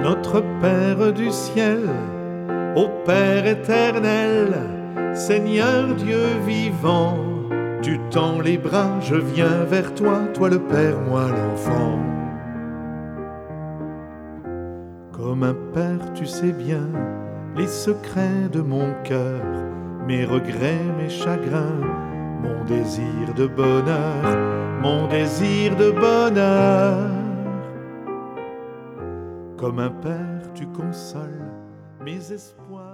Notre Père du ciel, ô Père éternel, Seigneur Dieu vivant, tu tends les bras, je viens vers toi, toi le Père, moi l'enfant. Comme un père, tu sais bien les secrets de mon cœur, mes regrets, mes chagrins, mon désir de bonheur, mon désir de bonheur. Comme un père, tu consoles mes espoirs.